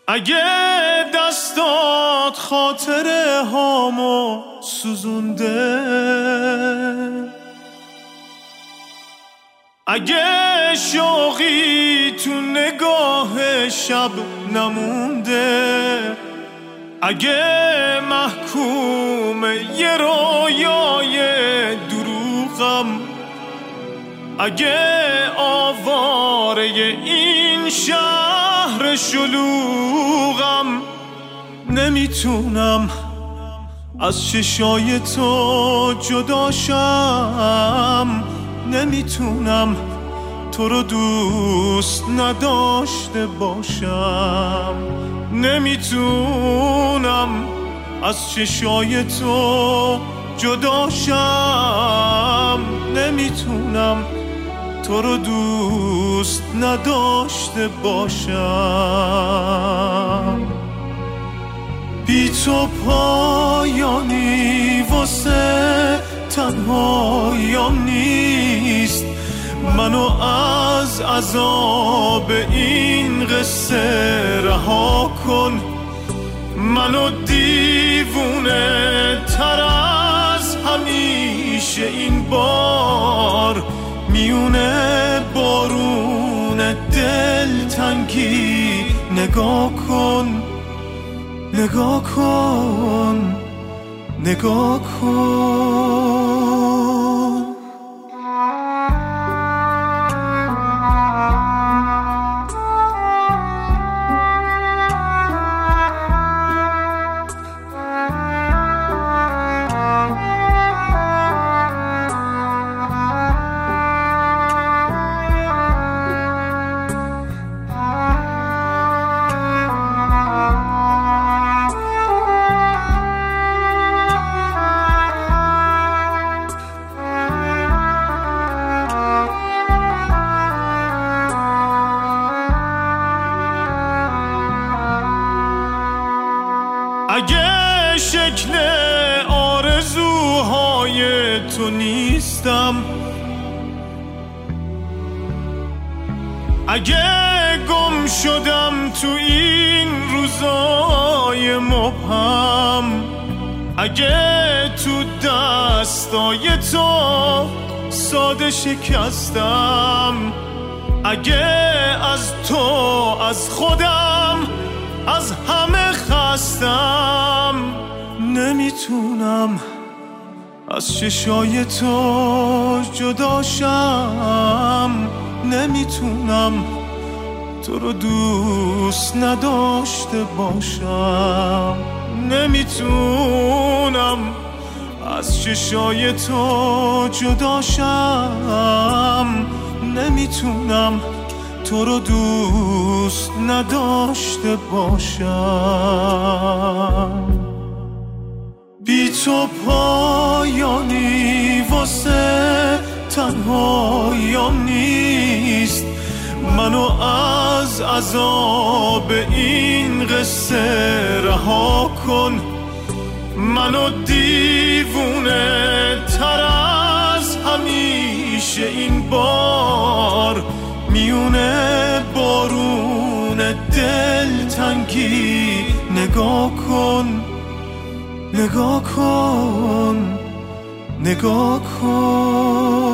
اگه دستات خاطره هامو سوزونده، اگه شوقی تو نگاه شب نمونده، اگه محکوم یه رویای دروغم، اگه آواره این شهر شلوغم، نمیتونم از چشای تو جداشم، نمیتونم تو رو دوست نداشته باشم، نمیتونم از چشای تو جداشم، نمیتونم تو رو دوست نداشته باشم. بی تو پایانی واسه تنهاییم نیست، منو از عذاب این قصه رها کن، منو دیوونه تر از همیشه این بار میونه بارون دلتنگی نگاه کن، نگاه کن، نگاه کن. اگه شکل آرزوهای تو نیستم، اگه گم شدم تو این روزای مبهم، اگه تو دستای تو ساده شکستم، اگه از تو از خودم از همه خستم، نمیتونم از چشای تو جداشم، نمیتونم تو رو دوست نداشته باشم، نمیتونم از چشای تو جداشم، نمیتونم تو رو دوست نداشته باشم. بی تو پایانی واسه تنهاییم نیست، منو از عذاب این قصه رها کن، منو دیوونه تر از همیشه این بار میونه بارون دلتنگی نگاه کن، نگاه کن، نگاه کن.